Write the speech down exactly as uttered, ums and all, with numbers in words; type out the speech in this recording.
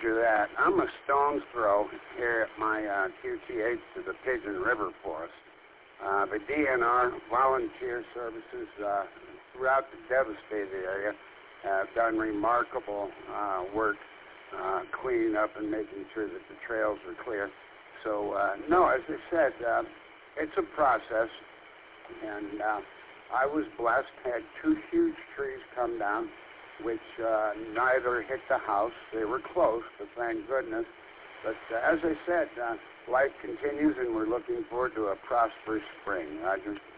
Roger that. I'm a stone's throw here at my uh, Q T H to the Pigeon River Forest. Uh, the D N R volunteer services uh, throughout the devastated area have done remarkable uh, work uh, cleaning up and making sure that the trails are clear. So, uh, no, as I said, uh, it's a process, and uh, I was blessed, had two huge trees come down, which uh, neither hit the house. They were close, but thank goodness. But uh, as I said, uh, life continues, and we're looking forward to a prosperous spring. Roger.